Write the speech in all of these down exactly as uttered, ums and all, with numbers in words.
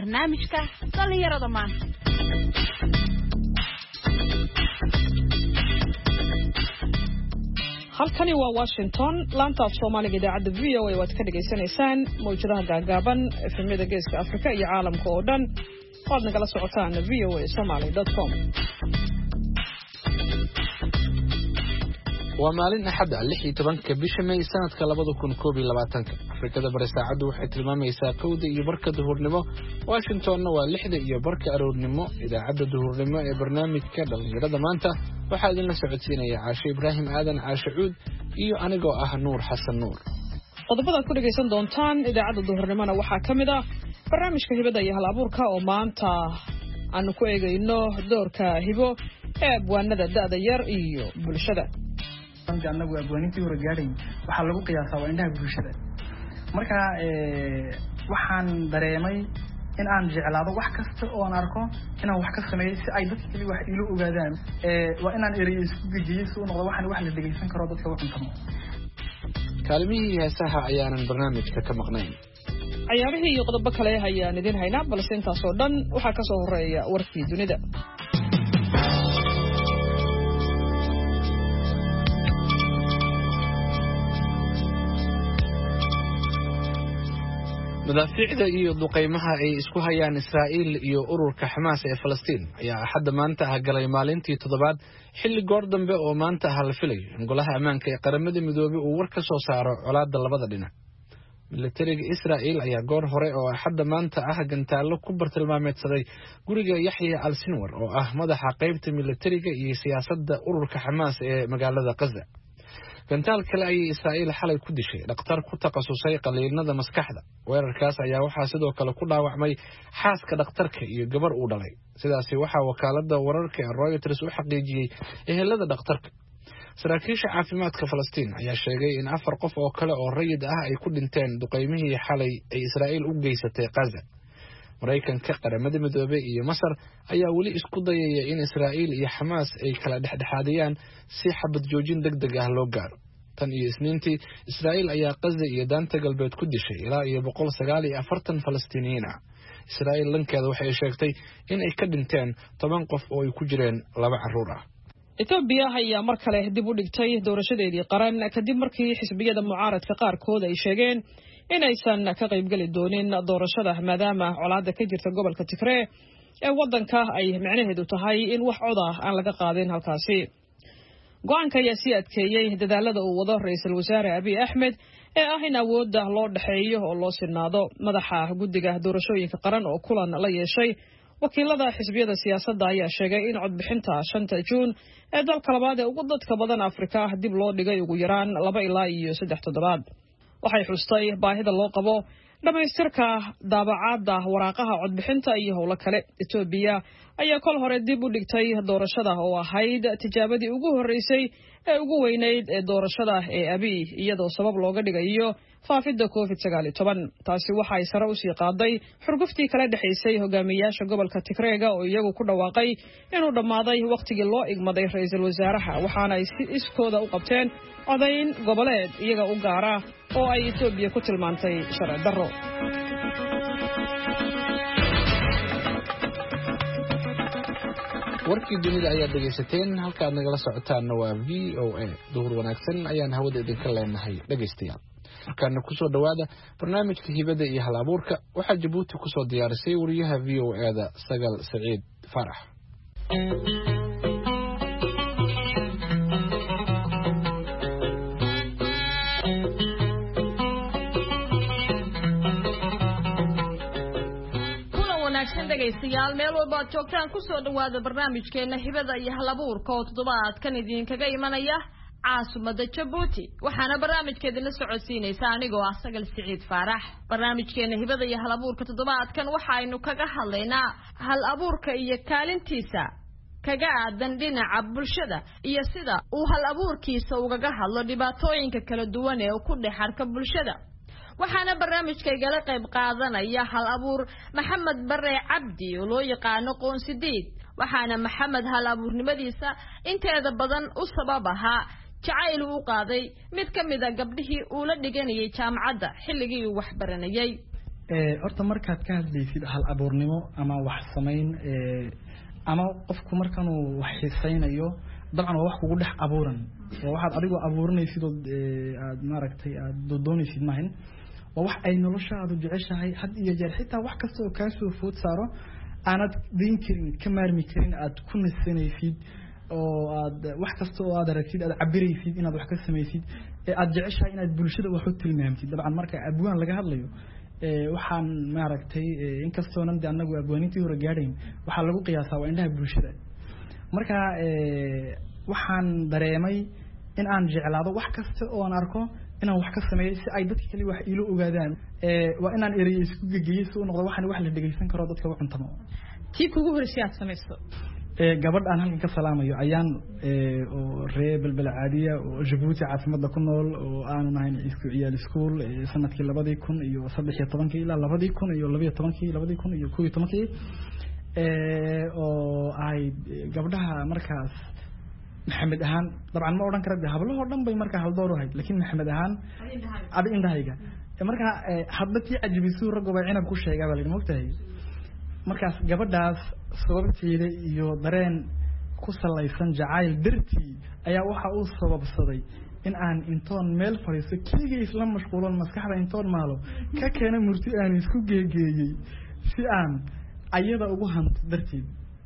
barnaamijka dhalinyarada maanta. halkani waa Washington laanta af Soomaaliga idaacada V O A waad ka dhageysanaysaan mowjadaha gaagaaban efemada geeska Afrika iyo caalamka oo dhan waad nagala socotaan v o a somali dot com. waa maalin axad ah lix iyo tobanka bisha May sanadka labada kun koob iyo labaatanka Afrikada bari saacadu waxay tilmaamaysaa kowda iyo barka duhurnimo Washingtonna waa lixda iyo barka aroornimo idaacada duhurnimo ee barnaamijka dhalinyarada maanta waxaa idin la socodsiinaya Caashe Ibraahim Aadan Caashe Cuud iyo anigoo ah Nuur Xasan Nuur. qodobada ku dhageysan doontaan idaacada duhurnimona waxaa kamid ah barnaamijka hibada iyo hal abuurka oo maanta aanu ku eegayno doorka hibo ee abwaanada da'da yar iyo bulshada. anagu abwaanintii hore gaaray waxa lagu qiyaasaa waa indhaha bulshada. marka ee waxaan dareemay in aan jeclaado wax kasta oo aan arko inaan wax ka sameeyo si ay dadka kale wax ilo ogaadaan ee waa inaan ereyo isku gajiyo si uu noqdo waxaan wax la dhageysan karo dadka wax intamo. kaalmihii heesaha ayaanan barnaamijka ka maqnayn. ciyaarihii iyo qodobo kale ayaan idin haynaa balse intaas oo dhan waxaa ka soo horeeya warkii dunida. madaafiicda iyo duqeymaha ay isku hayaan Israa'iil iyo ururka Xamaas ee Falastiin ayaa hadda maanta ah galay maalintii toddobaad xilli goor dambe oo maanta ah la filayo in golaha ammaanka ee qaramada midoobay uu war ka soo saaro colaadda labada dhinac. militariga Israa'iil ayaa goor hore oo hadda maanta ah gantaalo ku bartilmaameedsaday guriga Yaxya al-Sinwar oo ah madaxa qaybta militariga iyo siyaasadda ururka Xamaas ee magaalada Gaza. gantaal kale ay Israa'iil xalay ku dishay dhaqtar ku takhasusay qaliinada maskaxda. weerarkaas ayaa waxaa sidoo kale ku dhaawacmay xaaska dhaqtarka iyo gabar uu dhalay. sidaasi waxaa wakaaladda wararka ee Reuters u xaqiijiyay ehelada dhaqtarka. saraakiisha caafimaadka Falastiin ayaa sheegay in afar qof oo kale oo rayid ah ay ku dhinteen duqeymihii xalay ay Israa'iil u geysatay Gaza. Mareykanka, qaramada midoobay iyo Masar ayaa wali isku dayaya in Israa'iil iyo Xamaas ay kala dhexdhexaadiyaan si xabad joojin degdeg ah loo gaaro. tan iyo Isniintii Israa'iil ayaa Gaza iyo Daanta Galbeed ku dishay ilaa iyo boqol sagaal iyo afartan Falastiiniyiin ah. Israa'iil lankeeda waxay sheegtay in ay ka dhinteen toban qof oo ay ku jireen laba carruur ah. Ethiopia ayaa mar kale dib u dhigtay doorashadeedii qaran kadib markii xisbiyada mucaaradka qaarkood ay sheegeen inaysan ka qaybgali doonin doorashada maadaama colaadda ka jirta gobolka Tigray ee wadanka ay macnaheedu tahay in wax cod ah aan laga qaadin halkaasi. go'aanka ayaa sii adkeeyay dadaalada uu wado ra'iisul wasaare Abiy Ahmed ee ah in awoodda loo dhaxeeyo oo loo sinaado. madaxa guddiga doorashooyinka qaran oo kulan la yeeshay wakiilada xisbiyada siyaasadda ayaa sheegay in codbixinta shanta Juun ee dalka labaad ee ugu dadka badan Afrika dib loo dhigay ugu yaraan laba ilaa iyo saddex toddobaad. waxay xustay baahida loo qabo dhamaystirka daabacaadda waraaqaha codbixinta iyo howlo kale. Ethiopia ayaa kol hore dib u dhigtay doorashada oo ahayd tijaabadii ugu horeysay ee ugu weynayd ee doorashada ee Abiy iyadoo sabab looga dhigayo faafidda covid sagaal iyo toban. taasi waxay sare u sii qaaday xurguftii kala dhaxaysay hogaamiyayaasha gobolka Tigray oo iyagu ku dhawaaqay inuu dhamaaday waqtigii loo igmaday ra'iisul wasaaraha waxaana ay si iskooda u qabteen codayn goboleed iyaga u gaara oo ay Ethiopia ku tilmaantay sharci darro. warkii dunida ayaa dhageysateen halka aad nagala socotaana waa V O A. duhur wanaagsan ayaan hawada idinka leenahay dhageystayaal. markaana ku soo dhawaada barnaamijka hibada iyo hal abuurka waxaa Jabuuti ku soo diyaarisay wariyaha V O A-da Sagal Saciid Farax. dhageystayaal meel walba aad joogtaan ku soo dhawaada barnaamijkeena hibada iyo hal abuurka oo toddobaadkan idinkaga imanaya caasimadda Jabuuti. waxaana barnaamijkeeda la socodsiinaysa anigoo ah Sagal Saciid Farax. barnaamijkeena hibada iyo hal abuurka toddobaadkan waxaaynu kaga hadlaynaa hal abuurka iyo kaalintiisa kaga aadan dhinaca bulshada iyo sida uu hal abuurkiisa ugaga hadlo dhibaatooyinka kala duwan ee ku dhex arka bulshada. waxaana barnaamijkayga la qayb qaadanaya hal abuur Maxamed Bare Cabdi oo loo yaqaano Qoonsidiid. waxaana Maxamed hal abuurnimadiisa inteeda badan u sabab ahaa jacayl uu qaaday mid ka mid ah gabdhihii uu la dhiganayay jaamacadda xilligii uu wax baranayay. horta markaad ka hadlaysid hal abuurnimo ama wax samayn ama qofku markan uu wax xiisaynayo dabcan waa wax kugu dhex abuuran waa waxaad adigu abuurinaysid oo aad maaragtay aad doonaysid maahan waa wax ay noloshaadu jeceshahay had iyo jeer xitaa wax kasta oo kaa soo food saaro aanad deyn karin ka maarmi karin aad ku nasanaysid oo aad wax kasta oo aad aragtid aad cabiraysid inaad wax ka samaysid ee aad jeceshahay inaad bulshada wax u tilmaamtid dabcan marka abwaan laga hadlayo waxaan maaragtay inkastoo nan anagu abwaanintii hore gaadhayn waxaa lagu qiyaasaa waa indhaha bulshada marka waxaan dareemay in aan jeclaado wax kasta oo aan arko inaan wax ka sameeyo si ay dadka kale wax ilo ogaadaan waa inaan erey isku gegeeyo si uu noqdo waxaan wax la dhageysan karo dadka u cuntamo tii kugu horeysay aad samayso gabadh aan halkan ka salaamayo ayaan oo reer balbal caadiya oo Djibouti caasimada ku nool oo aan nahay isku ciyaal school sanadkii labadii kun iyo saddex iyo tobankii ilaa labadii kun iyo laba iyo tobankii labadii kun iyo kow iyo tobankii ee oo ay gabdhaha markaas maxamed ahaan dabcan ma oran karo hablaha dhan bay markaa hal door u hayd laakiin maxamed ahaan abi indahayga markaa hadbati ajibisu rag oo cinab ku sheegay baa la moogtahay markaas gabadhaas sababteeda iyo dareen ku salaysan jacayl dartii ayaa waxa uu sababsaday in aan intoon meel fariiso kaliya isla mashquulan maskaxda intoon maalo ka keena murti aan isku geegeeyay si aan ayada ugu hanto darteed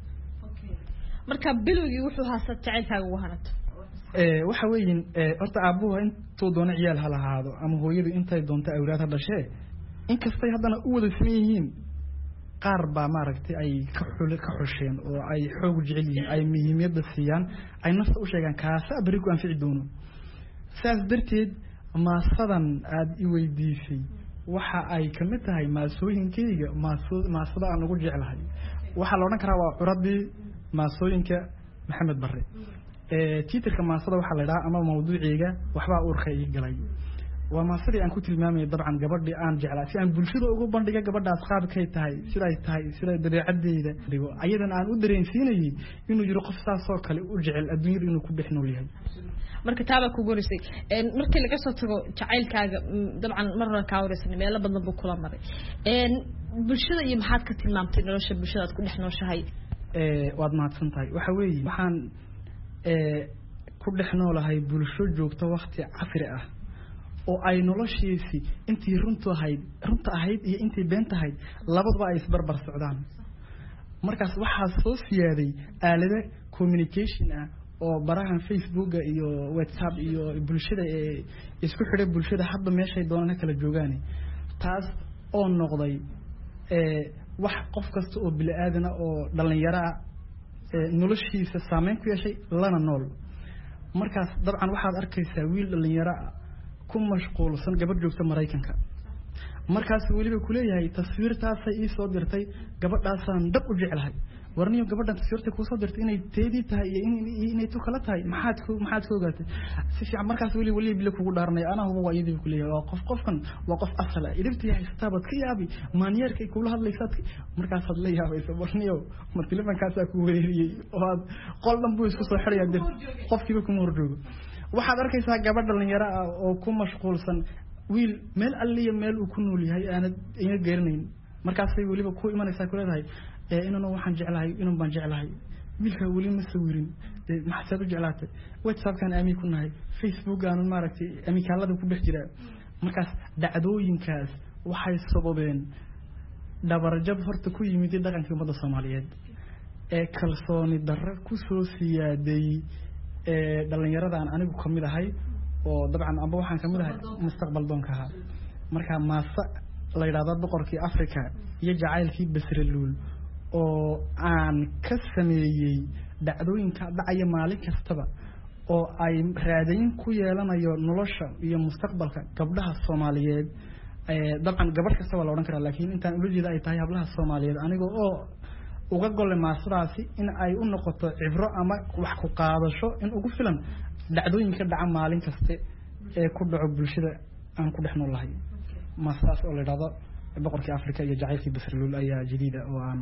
marka bilowgii wuxuu haasad jacaylkaaga ugu hanato ee waxa weeyin horta aabuhu intuu doono ciyaal ha lahaado ama hooyadu intay doonto awlaad ha dhashee inkastay haddana u wada siman yihiin qaar baa maaragtay ay ka xul ka xusheen oo ay xoog jecel yihiin ay muhiimada siiyaan ay nafta u sheegaan kaasa bari ku anfici doono saas darteed maasadan aad i weydiisay waxa ay kamid tahay maasooyinkayga maasada aan ugu jeclahay waxa la oran karaa waa curadii maasooyinka maxamed barre ee tiitarka maasada waxa la yiraahdaa ama mawduuciga waxba uurka ii galay waa maasadii aan ku tilmaamay dabcan gabadhii aan jeclaa si aan bulshada ugu bandhiga gabadhaas qaabkay tahay siday tahay siday dabeecadeeda dhigo ayadan aan u dareensiinayay inuu jiro qof saas oo kale u jecel adduunyada inuu ku dhex nool yahay marka taaba ku gorisay een markii laga soo tago jacaylkaaga dabcan marna ka wareysay meelo badan buu kula maray een bulshada iyo maxaad ka tilmaamtay nolosha bulshada ku dhex nooshahay ee waad mahadsan tahay waxa weeye waxaan ee ku dhex noolahay bulsho joogto waqti casri ah oo ay noloshiisi intii runtu ahayd runta ahayd iyo intii been tahay labadaba ay isbarbar socdaan markaas waxa soo siyaaday aalada communication ah oo barahan Facebook iyo WhatsApp iyo bulshada ee isku xidhay bulshada hadba meeshay doonaan kala joogaan taas oo noqday ee wax qof kasta oo bil aadana oo dhalinyaro ee noloshiisa saameyn ku yeeshay lana nool markaas dabcan waxaad arkaysaa wiil dhalinyaro ku mashquulsan gabadh joogta Mareykanka markaas waliba ku leeyahay taswiirtaas ay soo dirtay gabadhaasaan dab u jecelahay warniyo gabadhan taswiirta ku soo dirtay inay teedii tahay iyo inay tu kala tahay maxaad ku maxaad ku ogaatay si fiican markaas wali wali bil kugu dhaarnay ana hubo waa idin ku leeyahay waa qof qofkan waa qof asal ah idibtii haystaabad ka yaabi maanyeerkay kula hadlaysaad markaas had la yaabayso warniyo mar telefonkaas ku weeriyay oo qol dhan buu isku soo xiraya dir qofkiiba ku murjoogo waxaad arkaysaa gabadh dhalinyaro ah oo ku mashquulsan wiil meel alliya meel uu ku nool yahay aan iga geernayn markaas ay waliba ku imanaysaa ku leedahay ee inuu waxaan jeclahay inuu baan jeclahay wiilka wali ma sawirin maxaad u jeclaatay WhatsApp kan aami ku nahay Facebook aan maaragtay amikaalada ku dhex jira markaas dhacdooyinkaas waxay sababeen dabarjab horta ku yimid dhaqanka ummadda Soomaaliyeed ee kalsooni darro ku soo siyaaday ee dhalinyaradan anigu kamid ahay oo dabcan amba waxaan kamid ahay mustaqbal doonka ah marka maasa la yiraahdo boqorkii Afrika iyo jacaylkii Basraluul oo aan ka sameeyay dhacdooyinka dhacaya maalin kastaba oo ay raadayn ku yeelanayo nolosha iyo mustaqbalka gabdhaha Soomaaliyeed ee dabcan gabadh kasta waa la oran karaa laakiin intaan ula jeedo ay tahay hablaha Soomaaliyeed aniga oo uga go'ay maasadaasi in ay u noqoto cibro ama wax ku qaadasho in ugu filan dhacdooyinka dhaca maalin kasta ee ku dhaco bulshada aan ku dhex noolahay maasadaas oo la yiraahdo boqorkii Afrika iyo jacaylkii Basraluul ayaa jadiida oo aan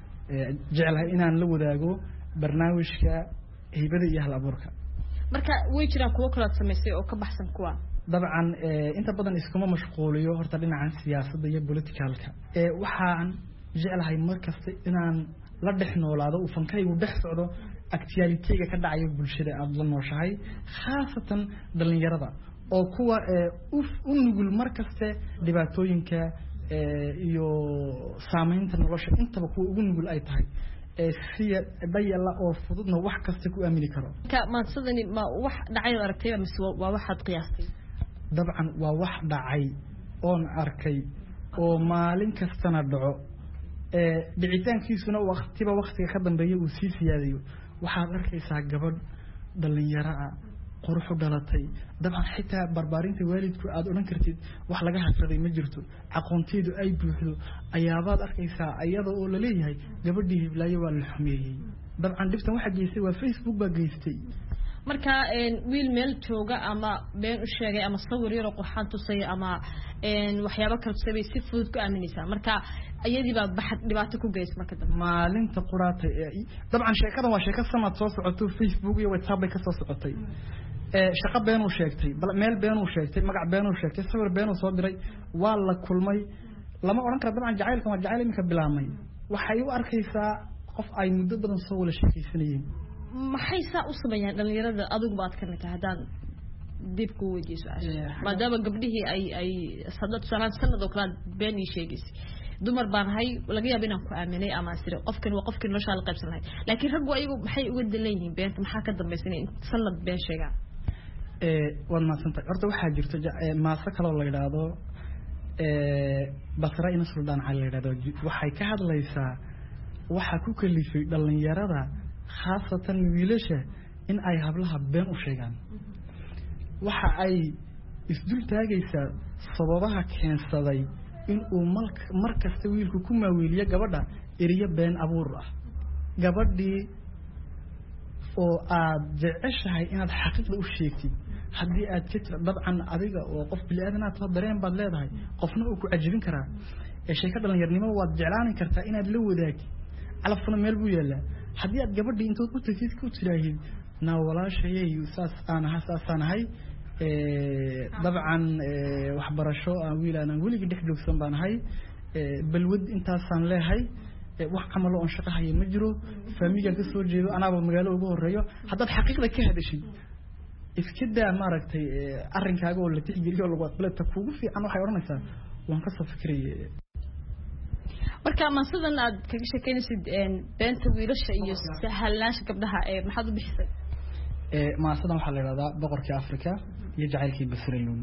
jecelahay inaan la wadaago barnaamijka hibada iyo hal abuurka marka way jiraan kuwa kala sameysay oo ka baxsan kuwa dabcan inta badan iskuma mashquuliyo horta dhinacan siyaasadda iyo politicalka waxaan jeclahay markasta inaan la dhex noolaado uu fankaygu dhex socdo actualityga ka dhacayo bulshada aad la nooshahay khaasatan dhalinyarada oo kuwa u nugul markaste dhibaatooyinka iyo saameynta nolosha intaba kuwa ugu nugul ay tahay siya dayala oo fududna wax kasta ku aamini karo ka maadsadani ma wax dhacay aragtay mise waa waxaad qiyaastay dabcan waa wax dhacay oon arkay oo maalin kastana dhaco ee dhicitaankiisuna waqtiba waqtiga ka dambeeya uu sii siyaadayo waxaad arkaysaa gabadh dhalinyaro ah qurux dhalatay dabcan xitaa barbaarinta waalidku aad oran kartid wax laga hasraday ma jirto aqoonteedu ay buuxdo ayaabaad arkaysaa iyada oo la leeyahay gabadhii hiblaayo waa la xumeeyay dabcan dhibtan waxa geystay waa Facebook baa geystay marka een wiil meel jooga ama been u sheegay ama sawir yar oo qurxan tusay ama een waxyaabo kale sabay si fudud ku aaminaysa marka ayadii baa baxad dhibaato ku geys marka dad maalinta quraatay dabcan sheekada waa sheekad sanad soo socoto Facebook iyo WhatsApp bay ka soo socotay ee shaqo been uu sheegtay meel been uu sheegtay magac been uu sheegtay sawir been uu soo diray waa la kulmay lama oran karo dabcan jacaylka waa jacayl imika bilaamay waxay u arkaysaa qof ay muddo badan soo wala sheekaysanayeen maxay saa u sameeyaan dhalinyarada adigu baad ka mid tahay hadaan dib ku weydiiso maadaama gabdhihii ay ay sadad sanad sanad oo kala been ii sheegaysay dumar baan hay laga yaabo inaan ku aaminay ama asire qofkan waa qofkii nolosha la qaybsan lahayd laakiin rag ayagu maxay uga dilayeen beenta maxaa ka dambaysanay sanad been sheegaa ee waan ma santa horta waxa jirto maasa kale oo la yiraahdo ee basra in suldaan cali la yiraahdo waxay ka hadlaysaa waxa ku kalifay dhalinyarada khaasatan wiilasha in ay hablaha been u sheegaan waxa ay isdul taagaysaa sababaha keensaday in uu markasta wiilku ku maaweeliyo gabadha eriyo been abuur ah gabadhii oo aad jeceshahay inaad xaqiiqda u sheegtid haddii aad ka tira dabcan adiga oo qof bini'aadana aad dareen baad leedahay qofna uu ku cajibin karaa ee sheeko dhalinyarnimo waad jeclaan kartaa inaad la wadaagtid calafna meel buu yaalaa haddii aad gabadhii intood u tagtid ku tiraahid naa walaashayay saas aan ahaa saasaan ahay dabcan waxbarasho aan wiil aan weligii dhex joogsan baan ahay balwad intaasaan leehay wax camal oo shaqo hayo ma jiro faamiga ka soo jeedo anaaba magaalo ugu horeeyo haddaad xaqiiqda ka hadashay iska daa maaragtay arrinkaaga oo la tixgeliyo lagu aqbalta kuugu fiican waxay oranaysaa waan ka soo fikirayay marka ma sidan aad kaga sheekeynaysid beenta wiilasha iyo sahalnaash gabdhaha ee maxaad u bixisay ee ma sidan waxa la yiraahdaa boqorkii Afrika iyo jacaylkii Basriluun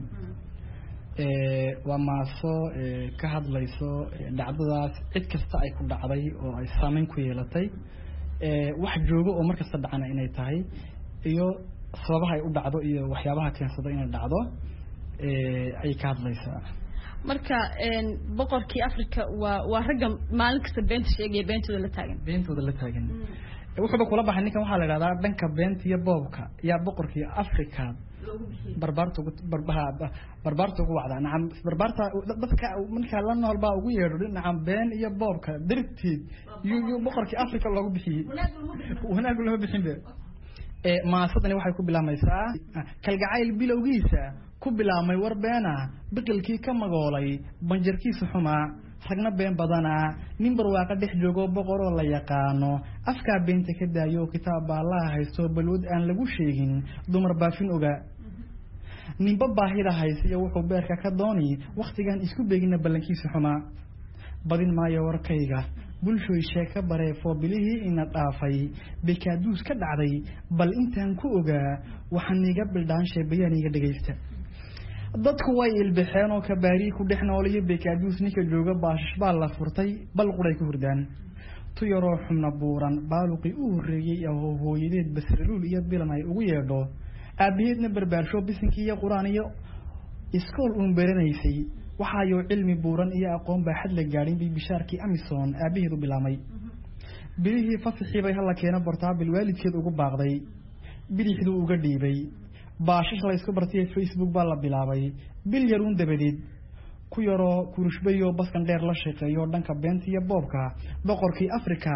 ee waa maaso ka hadlayso dhacdadaas cid kasta ay ku dhacday oo ay saameyn ku yeelatay ee wax joogo oo markasta dhacana inay tahay iyo sababaha ay u dhacdo iyo waxyaabaha keensada inay dhacdo ee ay ka hadlaysaa marka een boqorkii Afrika waa waa ragga maalin kasta beenta sheegay beentooda la taagan beentooda la taagan wuxuu kula baxay ninkan waxa la yiraahdaa dhanka beenta iyo boobka ya boqorkii Afrika barbaarto barbaha barbaarto ugu wacda nacam barbaarta dadka marka la nool baa ugu yeedho nacam been iyo boobka dirteed iyo boqorkii Afrika loogu bixiyay wanaag loo bixin ee maasadani waxay ku bilaamaysaa kalgacayl bilowgiisa ku bilaamay war beena biqilkii ka magoolay banjarkiisa xumaa ragna been badana nin barwaaqa dhex joogo boqor oo la yaqaano afka beenta ka daayo kitaab Allah haysto balwad aan lagu sheegin dumar baafin oga ninba baahida haysiyo wuxuu beerka ka dooni waqtigan isku beegina balankiisa xumaa badin maayo warkayga bulshooy sheeka bareefo bilihii ina dhaafay bikaaduus ka dhacday bal intaan ku ogaa waxaan iga bildaan sheebayaan iga dhageysta dadku way ilbixeen oo ka baari ku dhex noolay bikaaduus ninka jooga baashish baa la furtay bal quray ku hurdaan tu yaroo xubna buuran baaluqi u horeeyay oo hooyadeed Basriluun iyo bilan ay ugu yeedho aabiyeedna barbaarsho bisinkii iyo quraan iyo iskool uun baranaysay waxa uu cilmi buuran iyo aqoon baaxad la gaarin bi bishaarkii Amazon aabiyeedu bilaamay bilihii fasaxii bay hala keena portable waalidkeed ugu baaqday bidixdu uga dhiibay baashish la isku bartay Facebook baa la bilaabay bil yaruun dabadeed ku yaro kurushbayo baskan dheer la shaqeeyo dhanka beenta iyo boobka boqorkii Afrika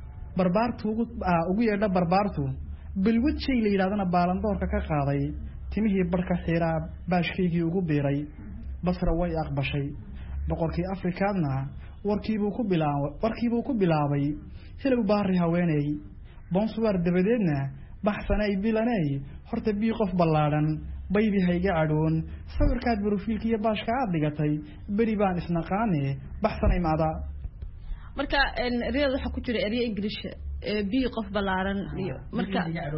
barbaartu ugu ugu yeedha barbaartu bilwad shay la yiraahdo baalandoorka ka qaaday timihii barka xiraa baashkaygii ugu biiray basra way aqbashay boqorkii afrikaadna warkiibuu ku bilaabay warkiibuu ku bilaabay hilow baari haweeney bonsuwaar dabadeedna baxsanay bilanay horta bii qof ballaadhan baybi hayga cadhoon sawirkaad brofiilka iyo baashka aad dhigatay beri baan isnaqaane baxsanay maada marka riyada waxa ku jira eriya English bii qof balaaran iyo marka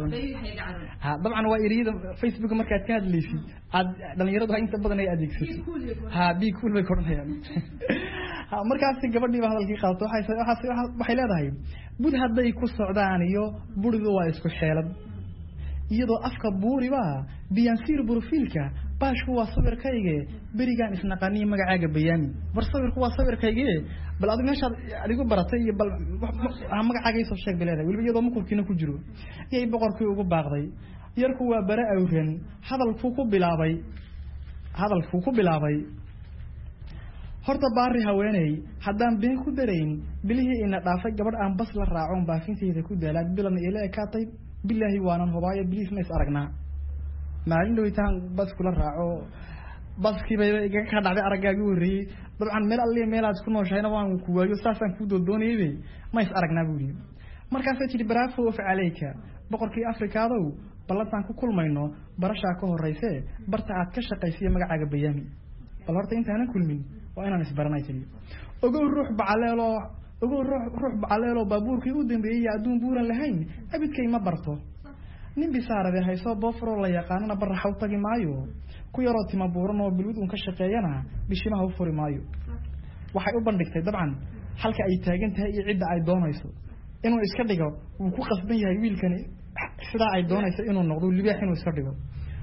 ha dabcan waa eriyada Facebook markaad ka hadlaysid aad dhalinyaradu inta badan ay adeegsato ha bii cool bay koranayaan ha markaas gabadhii baa hadalkii qaadato waxay waxay leedahay bud haday ku socdaan iyo buridu waa isku xeelad iyadoo afka buuriba biyansiir brofiilka baashku waa sawirkayga berigaan isnaqaaniyo magacaaga bayaami war sawirku waa sawirkayga bal adiga meesha adigu baratay iyo bal magacaaga soo sheeg bileeday waliba iyadoo mukurkiina ku jiro iyay boqorkii ugu baaqday yarku waa bara awran hadalku ku bilaabay hadalku ku bilaabay horta baari haweeney haddaan been ku darayn bilihii ina dhaafay gabadh aan bas la raacon baafinteeda ku daalaad bilan ila ekaatay billahi waanan hubaayo biliis ma is aragnaa maalin dhawaytaan bas kula raaco baskii bay iga ka dhacday araggaagii horreeyay dabcan meel alle meelaad ku nooshayna waan ku waayo saasaan ku doodoonayay ma is aragnaa buu yiri markaasay tiri bravo of alayka boqorkii afrikaadow ballantaan ku kulmayno barashaa ka horeysay barta aad ka shaqaysiyo magacaaga bayaami bal horta intaanan kulmin waa inaan isbaranay tiri ogow ruux bacaleelo ogow ruux ruux bacaleelo baabuurkii u dambeeyay aduun buuran lahayn abidkay ma barto nin bisaarade hayso boofro la yaqaanana baraxa u tagi maayo ku yaroo tima buuran oo bilwid un ka shaqeeyana bishimaha u furi maayo waxay u bandhigtay dabcan halka ay taagan tahay iyo cidda ay doonayso inuu iska dhigo uu ku qasban yahay wiilkani sida ay doonayso inuu noqdo libaax inuu iska dhigo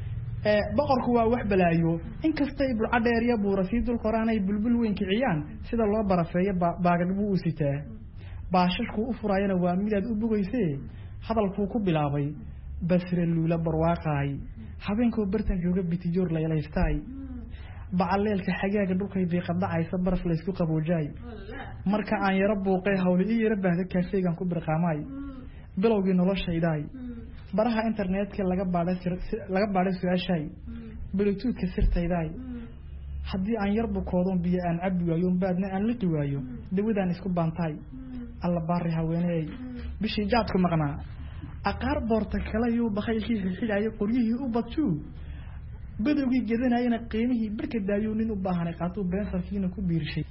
ee boqorku waa wax balaayo in kasta ay bulcad dheer iyo buurasiid dul qoraanay bulbul weyn kiciyaan sida loo barafeeyo baagadbu u sitaa baashashku u furayana waa midaad u bugaysay hadalku ku bilaabay basra luula barwaaqay habeenkoo bartan jooga bitijoor la yelaystay bacaleelka xagaaga dhulkay biiqadacaysa baraf la isku qaboojay marka aan yara buuqay hawli iyo yara baahda kaafeegan ku birqaamay bilowgii noloshayday baraha internetka laga baaday laga baaday su'aashay bluetooth sirtayday haddii aan yar bukoodon biyo aan cabbi waayo baadna aan la qiwaayo dawadaan isku baantay alla baari haweeney bishii jaadku maqnaa aqaar boorta kala iyo bakhaylkii xilxilay qoryihii u badju badowgii gedanayna qiimihii barka daayo nin u baahanay qaato beenfarkiina ku biirshay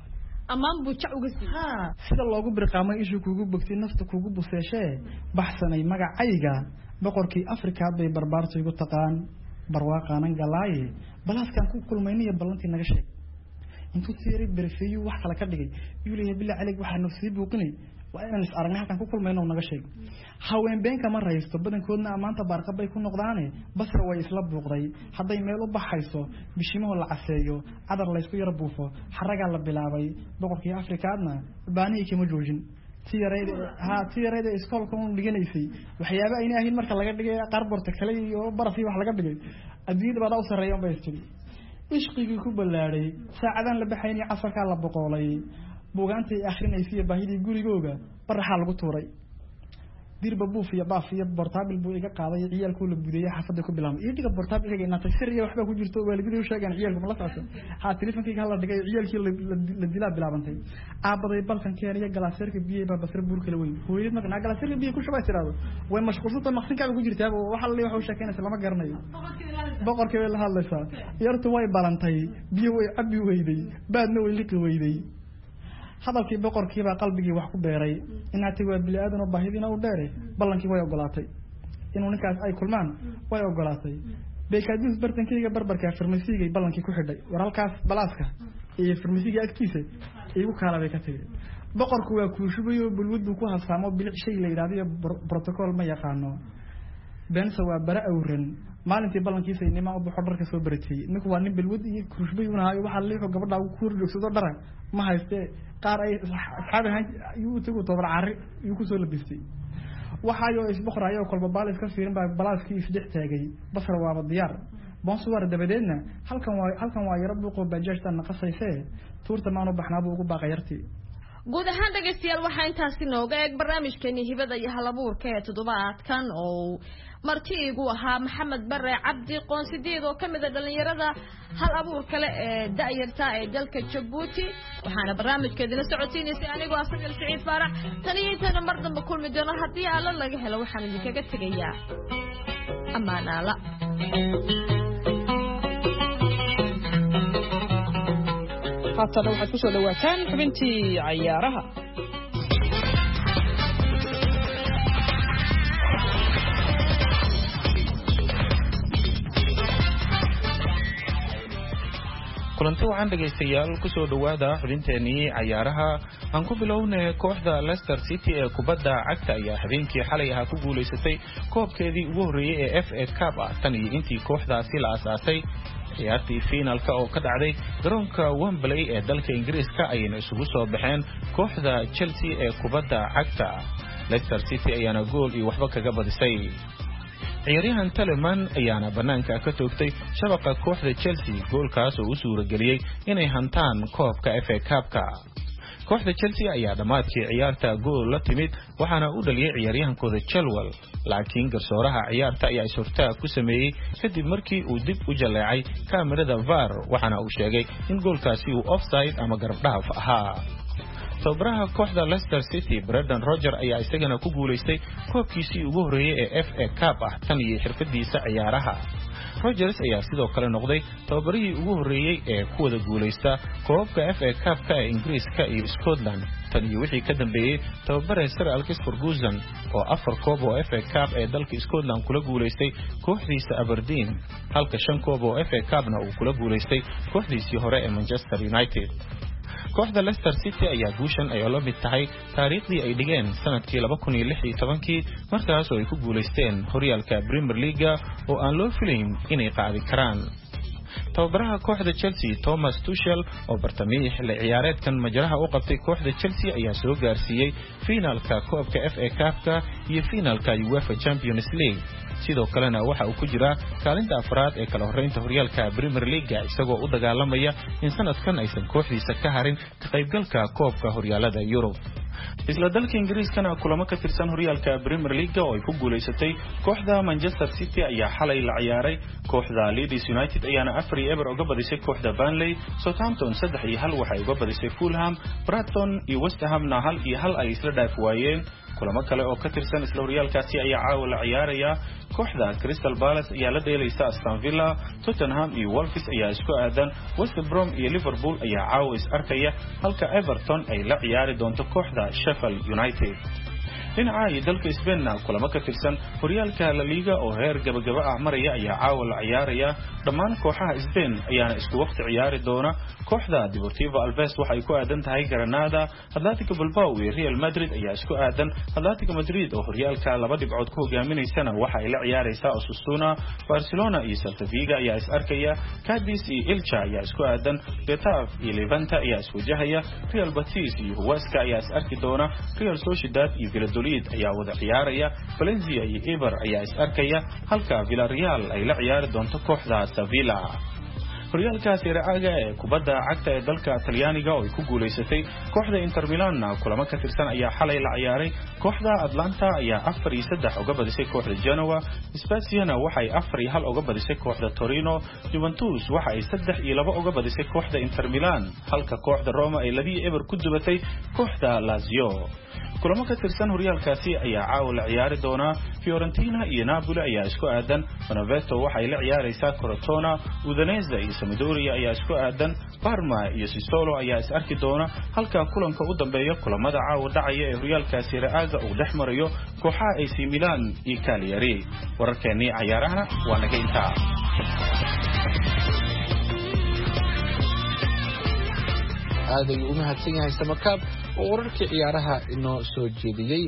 amaan buu jac uga sii ha sida loogu birqaamay ishu kugu bogtay nafta kugu buseeshee baxsanay magacayga boqorkii afrika bay barbaarto igu taqaan barwaaqanan galaaye balaaskan ku kulmayniyo ballantii naga sheeg intuu tiiri barfeeyo wax kala ka dhigay yuulay billahi alayk waxa nafsi buuqinay waa inaan is aragnaa halkan ku kulmayno naga sheeg haween been kama raysto badankoodna amaanta barqa bay ku noqdaane basra way isla buuqday haday meel u baxayso bishimaha la caseeyo cadar la isku yar buufo xaraga la bilaabay boqorkii afrikaadna baanihi kama joojin tiyareed ha tiyareed iskoolka uu dhiganaysay waxyaabo ayna ahayn marka laga dhigay qarborta kale iyo barafi wax laga dhigay adduunyada baa u sareeyay bay istiri ishqigii ku balaaray saacadan la baxaynay casarka la boqolay buugaantay akhrinaysiyo baahidii gurigooga baraxa lagu tuuray dirba buuf iyo baaf iyo portable buu iga qaaday ciyalku la budeeyay xafada ku bilaabay iyo diga portable iga inta sir iyo waxba ku jirto waalidii u sheegan ciyalku ma la socdo ha telefonkii hala dhigay ciyalkii la dilaa bilaabantay aabaday balkan keenaya galaaseerka biyo baa basra buur kala weyn hooyadii marka galaaseerka biyo ku shubay tiraado way mashquulsanta maqsinka ku jirtaa waxa la leeyahay waxa sheekeynaysa lama garanayo boqorkii way la hadlaysaa yartu way balantay biyo way cabbi weyday baadna way liqi weyday hadalkii boqorkii baa qalbigii wax ku beeray inaatay waa bilaadan oo baahidina u dheeray ballankii way ogolaatay inuu ninkaas ay kulmaan way ogolaatay beekadis bartankeyga barbarka farmasiiga ballankii ku xidhay war halkaas balaaska ee farmasiiga agtiisa igu kala bay ka tagay boqorku waa ku shubayo bulwadu ku hasaamo bilic shay la yiraahdo protocol ma yaqaano bensa waa bara awran maalintii ballankiisa inima u baxo dharka soo baratay ninku waa nin bilwad iyo kushbay una hayo waxa leeyahay gabadha uu ku rujoogsado dhar ma hayste qaar ay asxaabahan uu tago tobar cari uu ku soo labistay waxa ay isboqrayo kolba baal iska fiirin baa balaaskii isdhex taagay basra waa diyaar bonsuwar dabadeedna halkan waa halkan waa yar buuqo bajaajta naqasaysay tuurta maanu baxnaabo ugu baaqayartii guud ahaan dhageystayaal waxaa intaasi nooga eeg barnaamijkeeni hibada iyo halabuurka ee toddobaadkan oo marti igu ahaa maxamed bare cabdi qoonsideed oo kamid ah dhalinyarada hal abuur kale ee da'yarta ee dalka Djibouti waxaana barnaamijkeedina socodsiinaysay anigoo Asal Saciid Faarax taniyada mar dambe kulmi doona hadii alla laga helo waxaan idinkaga tagayaa amaanaala haatan waxaad ku soo dhawaataan xubintii ciyaaraha kulanti waxaan dhageystayaal ku soo dhawaada xubinteenii ciyaaraha aan ku bilownay kooxda Leicester City ee kubadda cagta ayaa habeenkii xalay ahaa ku guuleysatay koobkeedii ugu horeeyay ee F A Cup ah tan iyo intii kooxdaasi la aasaasay ciyaartii finalka oo ka dhacday garoonka Wembley ee dalka Ingiriiska ayayna isugu soo baxeen kooxda Chelsea ee kubadda cagta Leicester City ayaana gool iyo waxba kaga badisay ciyaaryahan Telemann ayaana banaanka ka toogtay shabaqa kooxda Chelsea goolkaas oo u suurageliyay inay hantaan koobka F A Cup-ka kooxda Chelsea ayaa dhamaadkii ciyaarta gool la timid waxaana u dhaliyay ciyaaryahankooda Chilwell laakiin garsooraha ciyaarta ayaa suurtaa ku sameeyay kadib markii uu dib u jaleecay kaamirada V A R waxaana uu sheegay in goolkaasi uu offside ama garab dhaaf ahaa tababaraha kooxda Leicester City Brendan Rodgers ayaa isagana ku guuleystay koobkiisii ugu horeeyay ee F A Cup ah tan iyo xirfadiisa ciyaaraha Rodgers ayaa sidoo kale noqday tababarihii ugu horeeyay ee ku wada guuleysta koobka F A Cup-ka ee Ingiriiska iyo Scotland tan iyo wixii ka dambeeyay tababare Sir Alex Ferguson oo afar koob oo F A Cup ee dalka Scotland kula guuleystay kooxdiisa Aberdeen halka shan koob oo F A Cup-na uu kula guuleystay kooxdiisii hore ee Manchester United kooxda Leicester City ayaa guushan ay la mid tahay taariikhdii ay dhigeen sanadkii laba kun iyo lix iyo toban markaas oo ay ku guuleysteen horyaalka Premier League oo aan loo filayn inay qaadi karaan tababaraha kooxda Chelsea Thomas Tuchel oo bartamihii xilli ciyaareedkan majraha u qabtay kooxda Chelsea ayaa soo gaarsiiyay finalka koobka F A Cup-ka iyo finalka UEFA Champions League sidoo kalena waxa uu ku jira kaalinta afraad ee kala horeynta horyaalka Premier League isagoo u dagaalamaya in sanadkan aysan kooxdiisa ka harin ka qaybgalka koobka horyaalada Yurub isla dalka Ingiriiskana kulamo ka tirsan horyaalka Premier League oo ay ku guuleysatay kooxda Manchester City ayaa xalay la ciyaaray kooxda Leeds United ayaana afar iyo eber uga badisay kooxda Burnley Southampton saddex iyo hal waxay uga badisay Fulham Brighton iyo West Hamna hal iyo hal ay isla dhaaf waayeen kulamo kale oo ka tirsan isla horyaalkaasi ayaa caawa la ciyaaraya kooxda Crystal Palace ayaa la dheelaysa Aston Villa Tottenham iyo Wolves ayaa isku aadan West Brom iyo Liverpool ayaa caawa is arkaya halka Everton ay la ciyaari doonto kooxda Sheffield United dhinaca dalka Spain kulamo ka tirsan horyaalka La Liga oo heer gabagaba ah maraya ayaa caawa la ciyaaraya dhammaan kooxaha Spain ayaana isku waqti ciyaari doona kooxda Deportivo Alaves waxay ku aadan tahay Granada Atletico Bilbao iyo Real Madrid ayaa isku aadan Atletico Madrid oo horyaalka laba dhibcood ku hogaaminaysana waxa ay la ciyaaraysaa Osasuna Barcelona iyo Celta Vigo ayaa is arkaya Cadiz iyo Elche ayaa isku aadan Getafe iyo Levante ayaa is wajahaya Real Betis iyo Huesca ayaa is arki doona Real Sociedad iyo Valladolid ayaa wada ciyaaraya Valencia iyo Eibar ayaa is arkaya halka Villarreal ay la ciyaari doonto kooxda Sevilla horyaalka Serie A ee kubadda cagta ee dalka Talyaaniga oo ay ku guuleysatay kooxda Inter Milan kulamo ka tirsan ayaa xalay la ciyaaray kooxda Atlanta ayaa afar iyo saddex uga badisay kooxda Genoa Spezia waxay afar iyo hal uga badisay kooxda Torino Juventus waxa ay saddex iyo laba uga badisay kooxda Inter Milan halka kooxda Roma ay laba iyo eber ku dubatay kooxda Lazio kulamo ka tirsan horyaalkaasi ayaa caawa la ciyaari doona Fiorentina iyo Napoli ayaa isku aadan Benevento waxay la ciyaaraysaa Crotone Udinese iyo Sampdoria ayaa isku aadan Parma iyo Sassuolo ayaa is arki doona halka kulanka u dambeeya kulamada caawa dhacaya ee horyaalka Serie A uu dhexmarayo kooxaha A C Milan iyo Cagliari wararkeeni ciyaaraha waa naga intaa aad ayuu u mahadsan yahay Samakaab oo wararkii ciyaaraha inoo soo jeediyay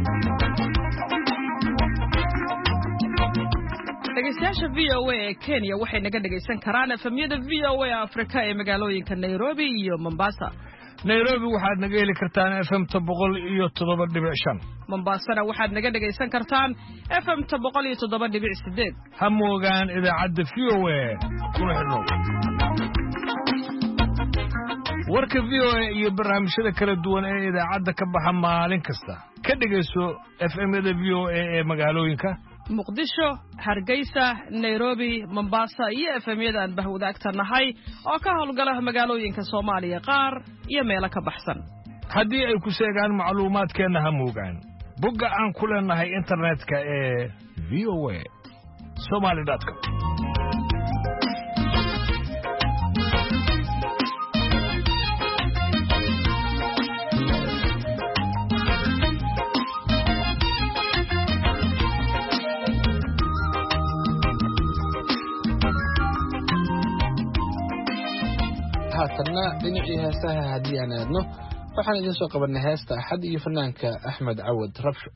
dhageystayaasha V O A ee Kenya waxay naga dhageysan karaan efemyada V O A Afrika ee magaalooyinka Nairobi iyo Mombasa Nairobi waxaad naga heli kartaan F M boqol iyo toddoba dhibic shan Mombasa waxaad naga dhageysan kartaan F M boqol iyo toddoba dhibic siddeed ha moogaan idaacadda V O A kuna xidhnow warka v o a iyo barnaamijyada kala duwan ee idaacadda ka baxa maalin kasta ka dhegayso f m-yada v o a ee magaalooyinka muqdisho hargeysa nairobi mombasa iyo f m-yada aan bahwadaagta nahay oo ka howlgala magaalooyinka soomaaliya qaar iyo meelo ka baxsan haddii ay ku sheegaan macluumaadkeenna ha moogaan bogga aan ku leenahay internetka ee v o a somali dot com haatanna dhinacii heesaha haddii aan aadno waxaan idiin soo qabanay heesta axad iyo fanaanka axmed cawad rabsho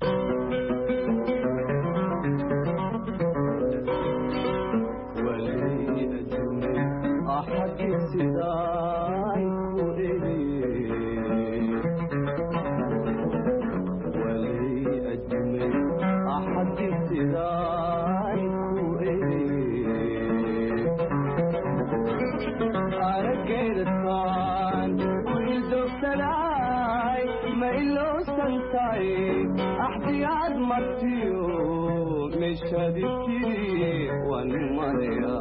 أحدياد مرتيو مش هديكي والمريا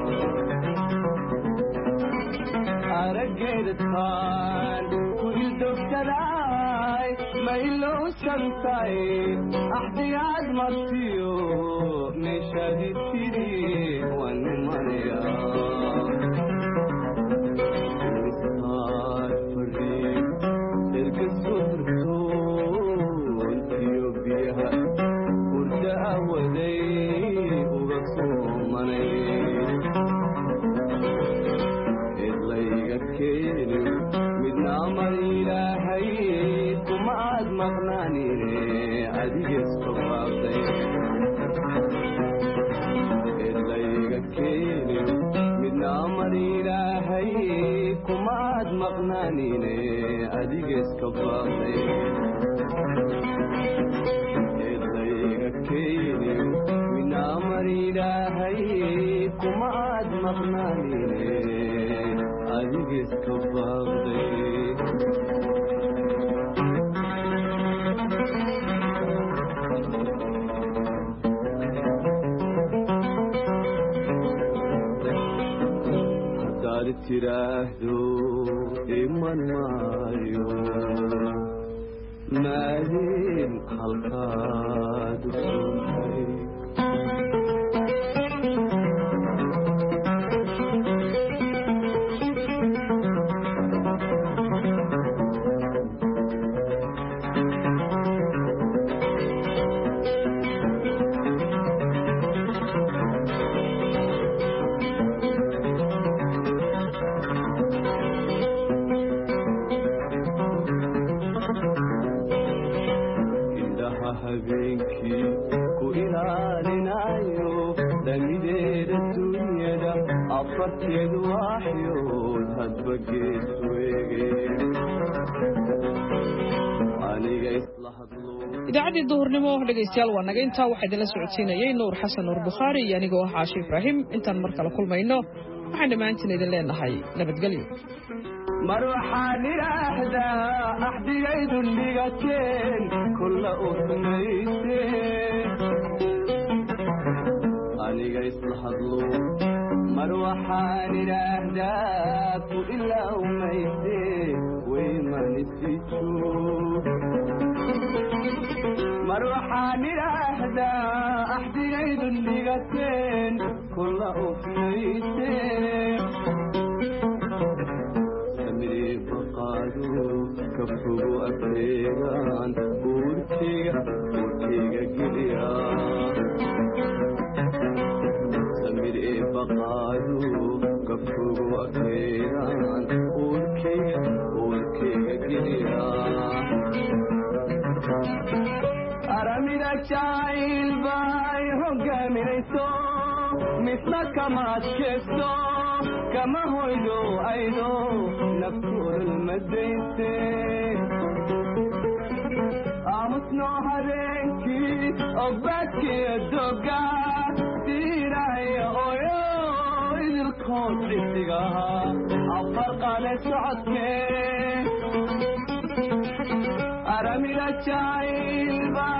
أرجل الطان كل دكتوراي ما يلو سنتاي أحدياد مرتيو مش هديكي والمريا تراهدو إيمان مايو مالين خلقات سمحي idaacadii duhurnimo dhegaystayaal waa naga intaa waxaa idinla socodsiinayay nuur xasan nuur bukhaari iyo anigoo ah caashi ibraahim intaan mar kale kulmayno waxaan dhammaantiin idin leenahay nabadgelyo mar waxaan idhaahdaa axdigaydun dhigateen kulla u samayseen aniga isla hadlo mar waxaan idhaahdaa ku ilaa umaysee waymanisiisu mar waxaan idhaahdaa axdigaydun dhigateen kulla ufmayseen samiri baqaado ka fogo adeegaan uurkeyga uurkeyga geliya samiri baqaado ka fogo adeegaan uurkeyga uurkeyga geliya aramida jacayl bay hogaaminayso misna kama adkaysto kama hoydo aydo naftuulmadayse aamusnoo habeenkii ogbaadkiyo doga diiraya oyo idil kood cisigaha afar qaade socodkee aramida jacaylba